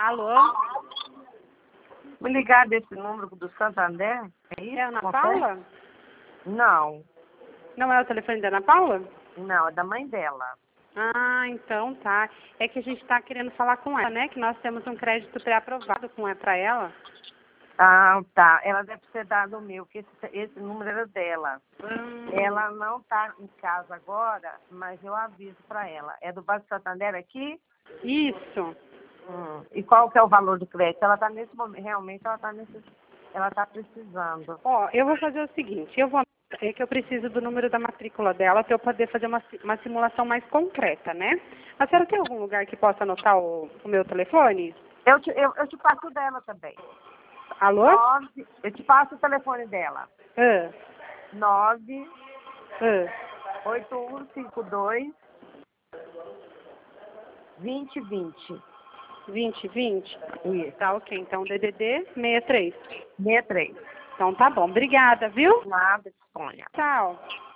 Alô? Me ligar desse número do Santander? É isso? É a Ana Consegue? Paula? Não, Não é o telefone da Ana Paula? não, é da mãe dela. Ah, então tá. É que a gente está querendo falar com ela, né? Que nós temos um crédito pré-aprovado para ela. Ah, tá. Ela deve ter dado o meu, porque esse número era dela. Hum. Ela não está em casa agora, mas eu aviso para ela. É do Banco Santander aqui? Isso. E qual que é o valor do crédito? Ela está nesse momento, realmente ela está precisando. Ó, eu vou fazer o seguinte, é que eu preciso do número da matrícula dela para eu poder fazer uma simulação mais concreta, né? A senhora tem algum lugar que possa anotar o meu telefone? Eu te passo o dela também. Alô? Eu te passo o telefone dela. Ah, 9 ah. 8152 2020. 2020? Isso. Tá, ok. Então, DDD 63. 63. Então, tá bom. Obrigada, viu? Nada, disponha. Tchau.